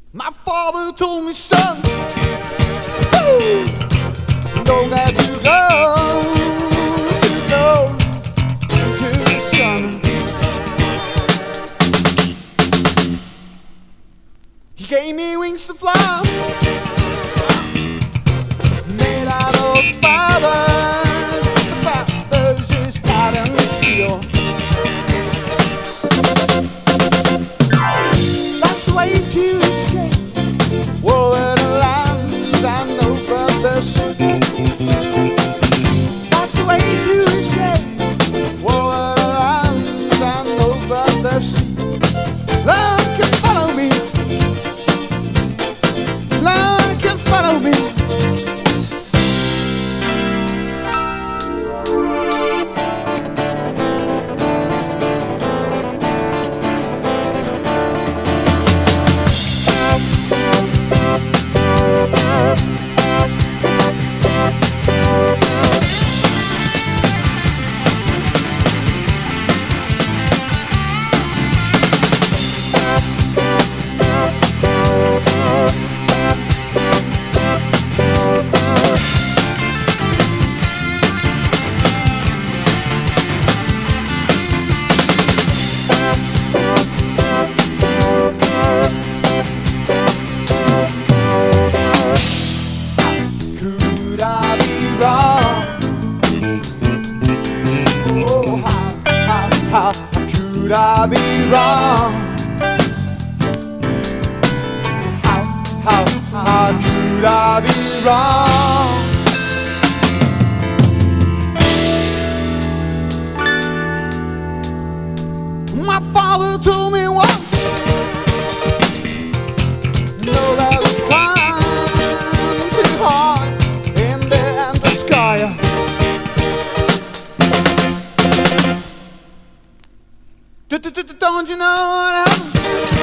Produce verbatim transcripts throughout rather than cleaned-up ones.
My father told me, son, woo, don't get too close, too close to the sun. He gave me wings to fly, made out of feathers, the feathers just out in the steel. That's the way to escape. Over the lands and over the sea. That's the way to escape. Over the lands and over the sea. Love can follow me. Love can follow me. Could I be wrong? How, how, how could I be wrong? My father told me once, no, there's a climb too hard in the, in the sky. Don't you know what happens?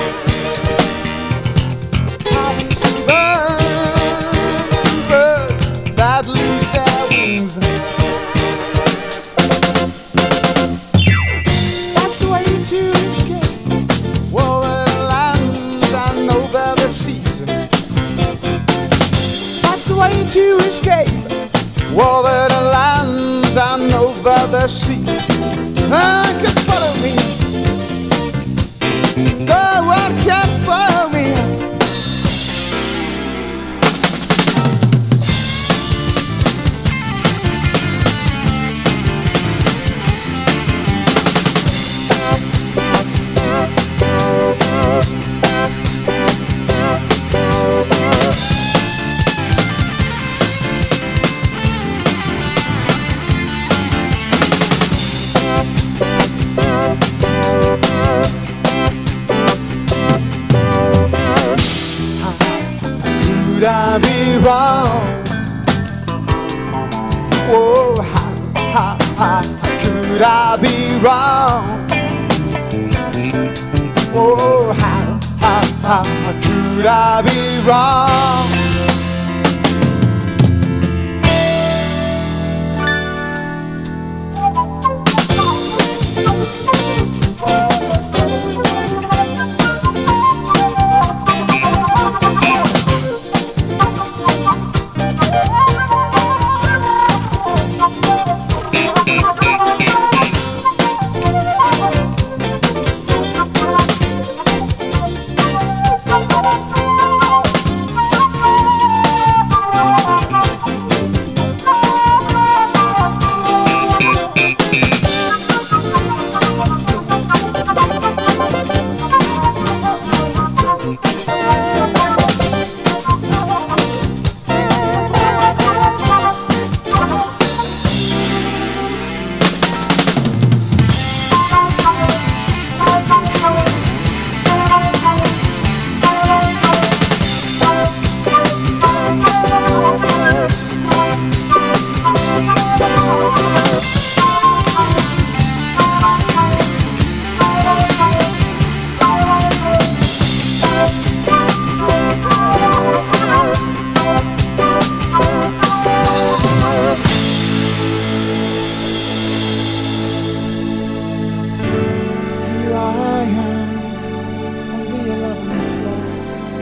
Happens to birds, birds that lose their wings. That's the way to escape. Over the lands and over the seas. That's the way to escape. Over the lands and over the seas. I can follow me. No one can follow me. Could I be wrong? Oh, how, how, how could I be wrong? Oh, how, how, how could I be wrong?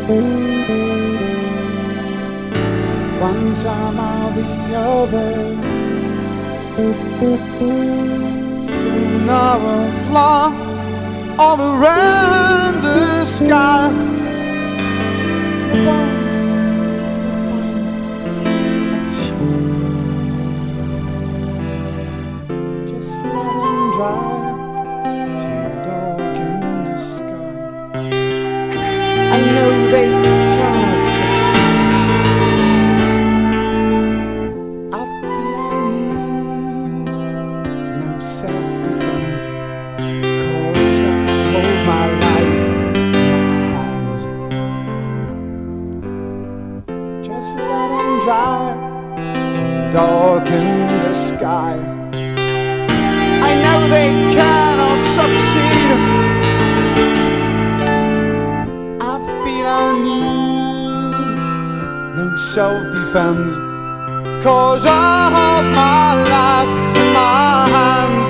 One time I'll be over, soon I will fly all around the sky. The ones you'll find at the shore, just let them drive to darken the sky. I know they cannot succeed. I feel I need no self-defense, 'cause I hold my life in my hands. Just let them drive to darken the sky. I know they cannot succeed. I feel I need no self-defense, 'cause I hold my life in my hands.